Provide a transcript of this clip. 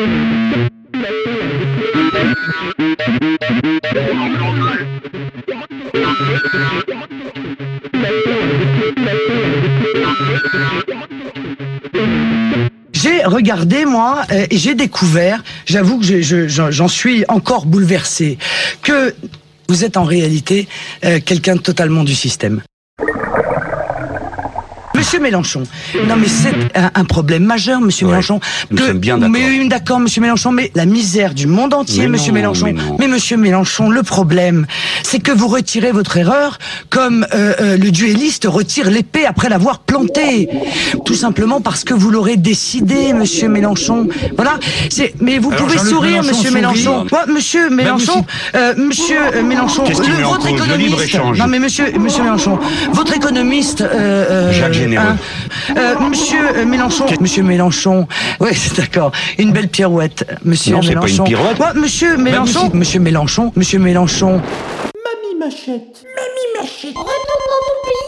J'ai regardé, moi, et j'ai découvert, j'avoue que j'en suis encore bouleversé, que vous êtes en réalité quelqu'un de totalement du système. Monsieur Mélenchon, non mais c'est un problème majeur, Monsieur Mélenchon. Nous sommes bien d'accord. Mais d'accord, Monsieur Mélenchon, mais la misère du monde entier, Monsieur Mélenchon. Mais Monsieur Mélenchon, le problème, c'est que vous retirez votre erreur comme le duelliste retire l'épée après l'avoir plantée. Tout simplement parce que vous l'aurez décidé, Monsieur Mélenchon. Voilà. Mais vous pouvez sourire, Monsieur Mélenchon. Monsieur Mélenchon, Monsieur Mélenchon, votre économiste. Non mais Monsieur Mélenchon, votre économiste. Jacques Généreux. Monsieur Mélenchon, oui, c'est d'accord. Une belle pirouette, Monsieur Mélenchon. Non, c'est pas une pirouette. Ouais, Monsieur Mélenchon. Monsieur Mélenchon. Mamie Machette. Retourne dans ton pays.